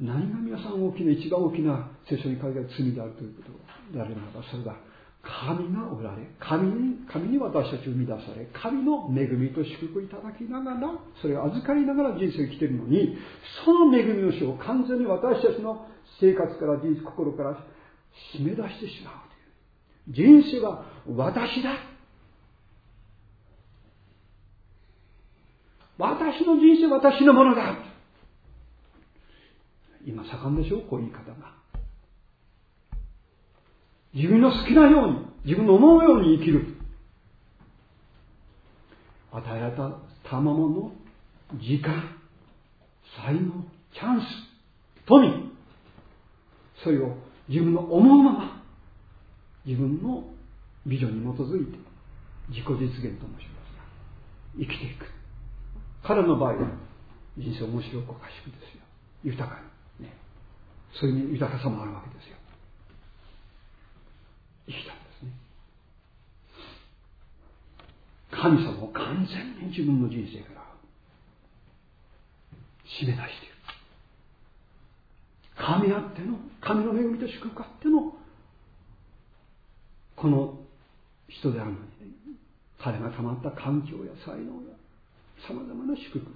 何が皆さん一番大きな聖書に書いてある罪であるということであれば、それは神がおられ、神に私たちを生み出され、神の恵みと祝福いただきながら、それを預かりながら人生を生きているのに、その恵みの主を完全に私たちの生活から心から締め出してしまうという。人生は私だ。私の人生は私のものだ。今盛んでしょう、こういう言い方が。自分の好きなように、自分の思うように生きる。与えられた賜物の時間、才能、チャンス、富、それを自分の思うまま、自分のビジョンに基づいて自己実現と申しますが、生きていく。彼の場合は人生面白くおかしくですよ。豊かに、ね。そういう豊かさもあるわけですよ。生きたんですね。神様を完全に自分の人生から締め出している。神あっての、神の恵みと祝福あってのこの人であるのに、彼がたまった環境や才能やさまざまな祝福、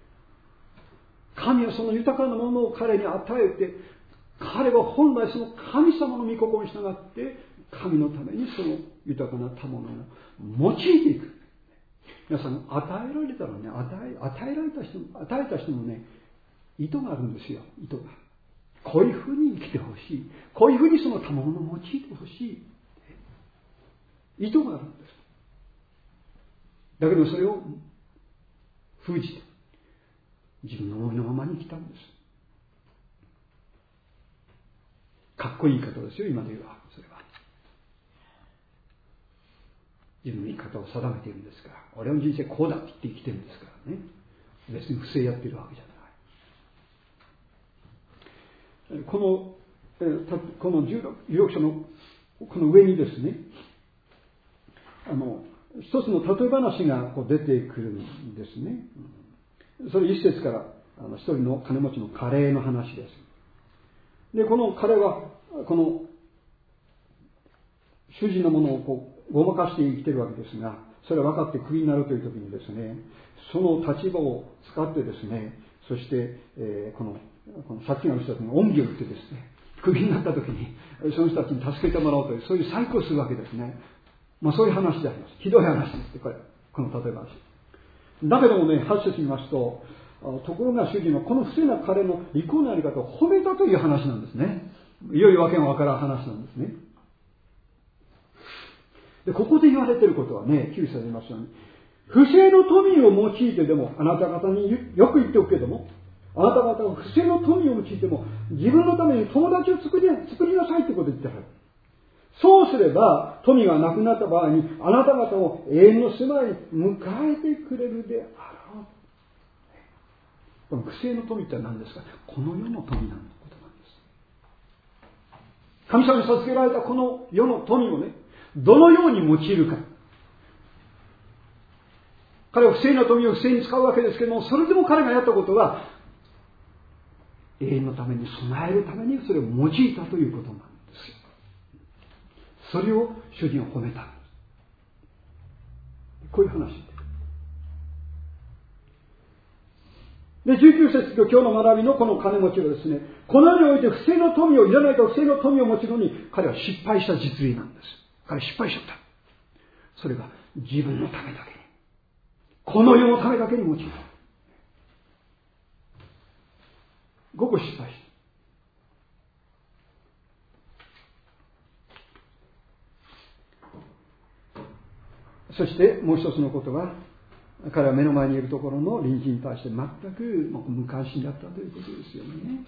神はその豊かなものを彼に与えて、彼は本来その神様の御心に従って神のためにその豊かな賜物を用いていく。皆さん、与えられたらね、与えた人のね、意図があるんですよ。意図がこういうふうに生きてほしい、こういうふうにその賜物を用いてほしい意図があるんです。だけどそれを封じて自分の思いのままに生きたんです。かっこいい言い方ですよ、今で言えば。それは自分の生き方を定めているんですから、俺の人生こうだって言って生きてるんですからね。別に不正やってるわけじゃない。この16章のこの上にですね、一つの例え話がこう出てくるんですね。それ一節から一人の金持ちのカレーの話です。で、この彼はこの主人のものをこうごまかして生きているわけですが、それは分かってクビになるという時にですね、その立場を使ってですね、そして、このさっきの人たちに恩義を言ってですね、クビになった時にその人たちに助けてもらおうという、そういう細工をするわけですね。そういう話であります。ひどい話です。この例え話。だけどもね、8節見ますと、ところが主人はこの不正な彼の利口なやり方を褒めたという話なんですね。いよいよわけがわからん話なんですね。で、ここで言われていることはね、9節に言いますように、不正の富を用いてでも、あなた方によく言っておくけども、あなた方は不正の富を用いても、自分のために友達を作りなさいってことを言ってある。そうすれば、富がなくなった場合に、あなた方を永遠の住まいに迎えてくれるであろう。この不正の富って何ですか？この世の富なんてことなんです。神様に授けられたこの世の富をね、どのように用いるか。彼は不正な富を不正に使うわけですけども、それでも彼がやったことは、永遠のために備えるためにそれを用いたということなんですよ。それを主人を褒めた。こういう話で、19節と今日の学びのこの金持ちはですね、この世において不正の富をいらないと不正の富を持ちるのに、彼は失敗した実例なんです。彼は失敗しちゃった。それが自分のためだけに、この世のためだけに用いた。ごく失敗した。そしてもう一つのことは、彼は目の前にいるところの隣人に対して全く無関心だったということですよね。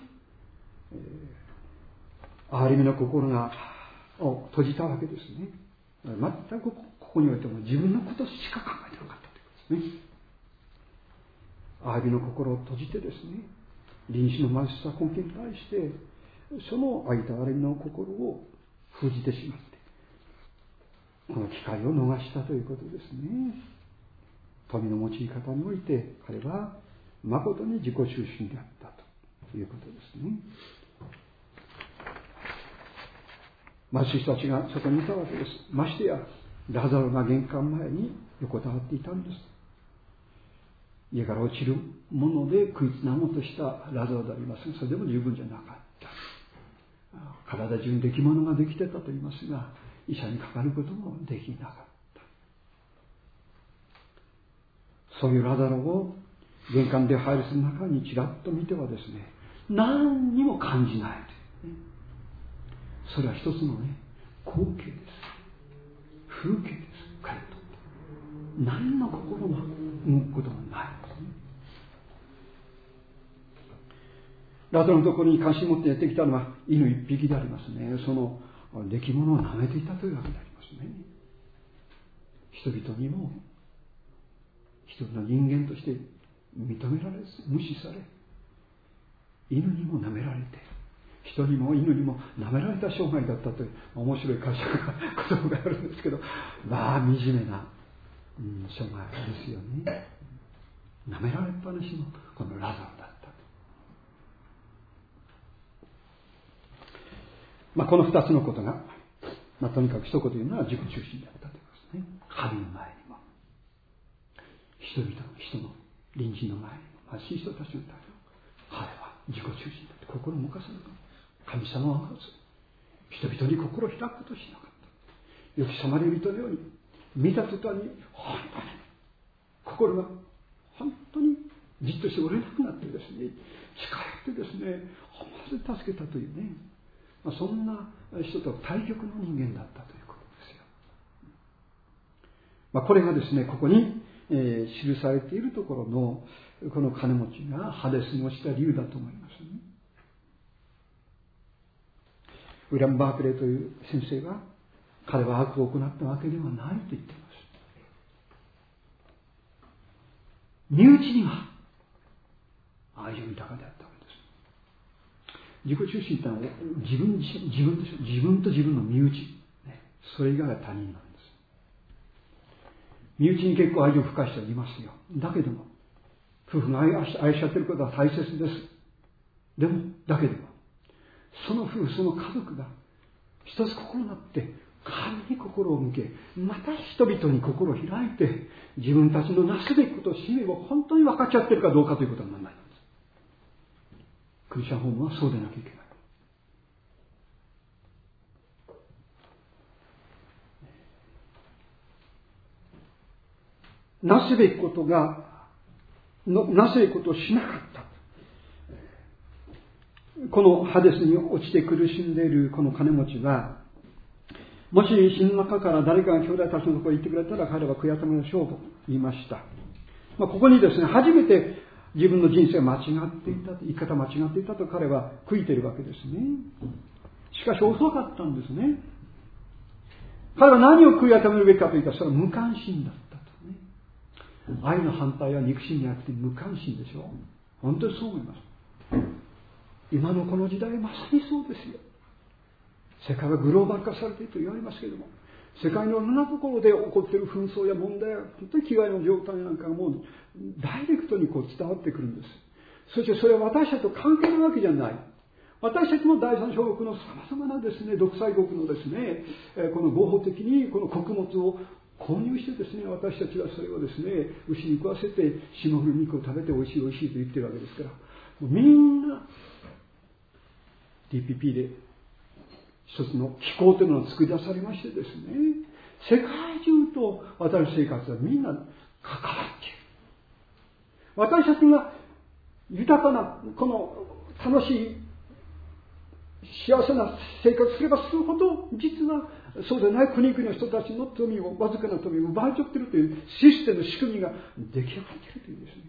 憐れみの心を閉じたわけですね。全くここにおいても自分のことしか考えてなかったということですね。憐れみの心を閉じてですね、隣人の貧しさ根拠に対してその愛と憐れみの心を封じてしまって、この機会を逃したということですね。富の用い方において彼は誠に自己中心であったと。 ということですね。貧しい人たちがそこにいたわけです。ましてやラザロが玄関前に横たわっていたんです。家から落ちるもので食いつなごうとしたラザロでありますが、それでも十分じゃなかった。体中に出来物ができてたと言いますが、医者にかかることもできなかった。そういうラザロを玄関で入るその中にちらっと見てはですね、何にも感じないというね。それは一つのね、光景です。風景です。彼にとって。何の心が動くこともないですね。ラザロのところに関心を持ってやってきたのは犬一匹でありますね。その出来物を舐めていたというわけでありますね。人々にも一人の人間として認められず無視され、犬にも舐められて、人にも犬にも舐められた生涯だったという面白い解釈が言葉があるんですけど、まあ惨めな、生涯ですよね。舐められっぱなしのこのラザロだった。この二つのことが、とにかく一言言うのは自己中心だったということですね。神の前にも、人の隣人の前にも、貧しい人たちのためにも、彼は自己中心だって心を動かさなかった。神様は人々に心を開くことをしなかった。よきサマリア人のように、見た途端に本当に心が本当にじっとして折れなくなってですね、近寄ってですね、思わず助けたというね、そんな人と対極の人間だったということですよ。これがですね、ここに、記されているところのこの金持ちがハデスに落ちた理由だと思いますね。ウィリアム・バークレーという先生が、彼は悪を行ったわけではないと言っています。身内には愛情豊かであったわけです。自己中心というのは自分でしょ。自分と自分の身内、それ以外は他人なんです。身内に結構愛情を深い人はいますよ。だけども夫婦が愛し合っていることは大切です。だけどもその夫婦、その家族が一つ心になって神に心を向け、また人々に心を開いて、自分たちのなすべきことを使命を本当に分かっちゃってるかどうかということが問題なんです。クリスチャンホームはそうでなきゃいけない。なすべきことをしなかった。このハデスに落ちて苦しんでいるこの金持ちは、もし死の中から誰かが兄弟たちのところに行ってくれたら彼は悔い改めましょうと言いました。ここにですね、初めて自分の人生が間違っていた、生き方間違っていたと彼は悔いているわけですね。しかし遅かったんですね。彼は何を悔い改めるべきかといったら、それは無関心だったとね。愛の反対は憎しみであって無関心でしょう。本当にそう思います。今のこの時代まさにそうですよ。世界はグローバル化されていると言われますけれども、世界のいろんなところで起こっている紛争や問題や本当に危害の状態なんかがもうダイレクトに伝わってくるんです。そしてそれは私たちと関係ないわけじゃない。私たちも第三小国のさまざまなですね、独裁国のですね、この合法的にこの穀物を購入してですね、私たちはそれをですね、牛に食わせて霜降る肉を食べておいしいおいしいと言ってるわけですから、みんな TPP で一つの機構というのが作り出されましてですね、世界中と私の生活はみんな関わっている。私たちが豊かなこの楽しい幸せな生活すればするほど、実はそうでない国々の人たちの富を、わずかな富を奪い取っているというシステムの仕組みが出来上がっているというんですね。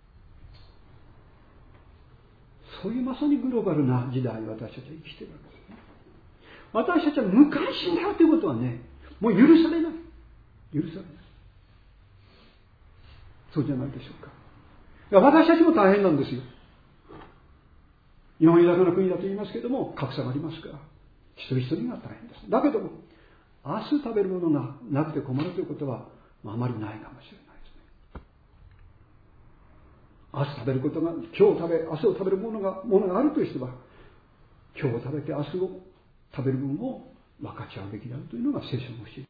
そういうまさにグローバルな時代に私たちは生きているわけですね。私たちは無関心だよということはね、もう許されない。許されない。そうじゃないでしょうか。私たちも大変なんですよ。日本豊かな国だと言いますけれども、格差がありますから、一人一人が大変です。だけども、明日食べるものがなくて困るということは、あまりないかもしれないですね。 明日食べることが、今日食べ、明日を食べるものがあるという人は、今日を食べて明日を食べる分を分かち合うべきであるというのが聖書の教え。